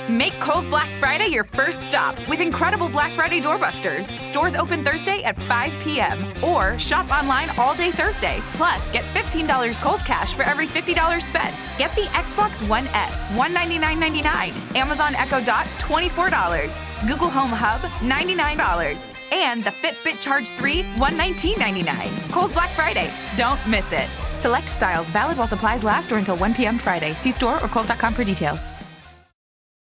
Make Kohl's Black Friday your first stop with incredible Black Friday doorbusters. Stores open Thursday at 5 p.m. Or shop online all day Thursday. Plus, get $15 Kohl's Cash for every $50 spent. Get the Xbox One S, $199.99. Amazon Echo Dot, $24. Google Home Hub, $99. And the Fitbit Charge 3, $119.99. Kohl's Black Friday. Don't miss it. Select styles valid while supplies last or until 1 p.m. Friday. See store or Kohl's.com for details.